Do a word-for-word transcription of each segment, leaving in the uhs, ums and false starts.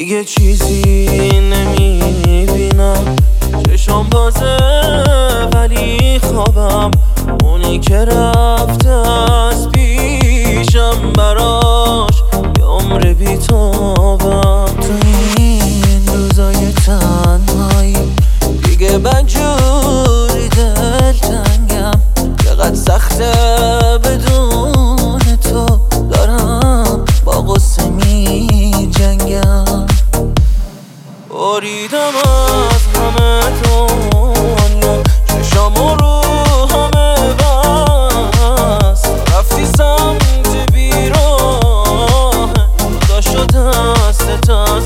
دیگه چیزی نمیبینم، چشم بازه ولی خوابم. اونی که رفته از پیشم، براش یه عمر بیتابم. تو این روزای تنهایی دیگه بدجوری دلتنگم. چقدر سخته بدون تو، دارم با غصه می جنگم. بریدم از همه دنیا، چشامو رو همه بست. رفتی سمت بیراه، جدا شد دستت از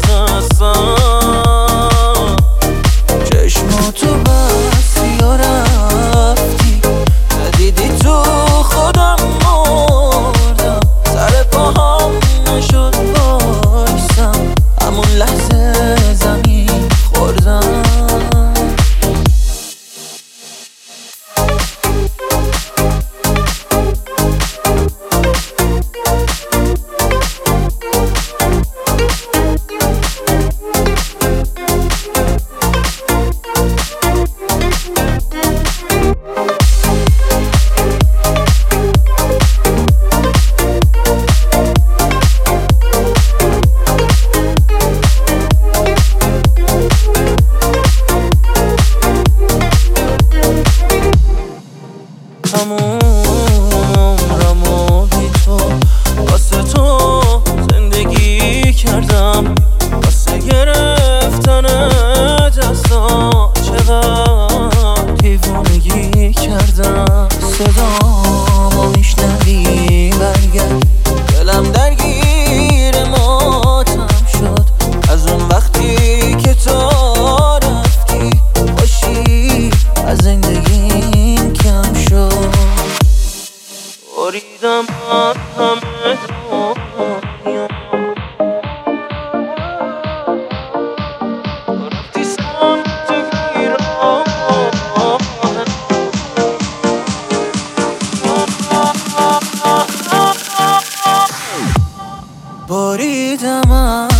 دستم. چشماتو بستی و رفتی، ندیدی تو خودم مردم. سر پاهم نشد بایستم، همون لحظه زمین خوردم. تموم عمرمو بی تو واسه تو زندگی کردم، واسه گرفتن دستا چقدر دیوانگی کردم. صدامو میشنوی برگرد، دلم درگیر ماتم شد از اون وقتی که تو رفتی. باشی از زندگیم کم شد. بریدم از همه دنیا، رفتی سمت بیراه. بریدم